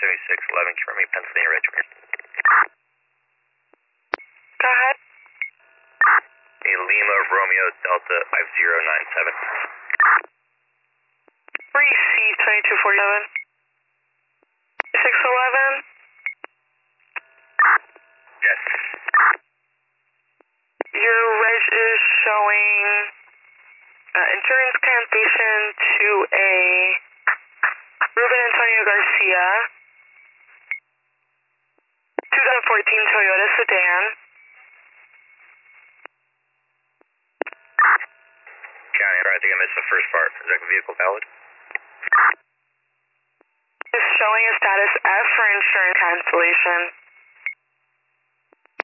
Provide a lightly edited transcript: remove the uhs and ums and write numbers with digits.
7611, confirm me, Pennsylvania Regiment. Go ahead. Lima Romeo Delta 5097. Receive 2247. 611. Yes. Your reg is showing insurance cancellation to a Ruben Antonio Garcia 2014 Toyota sedan. County, I think I missed the first part. Is that vehicle valid? Is showing a status F for insurance cancellation.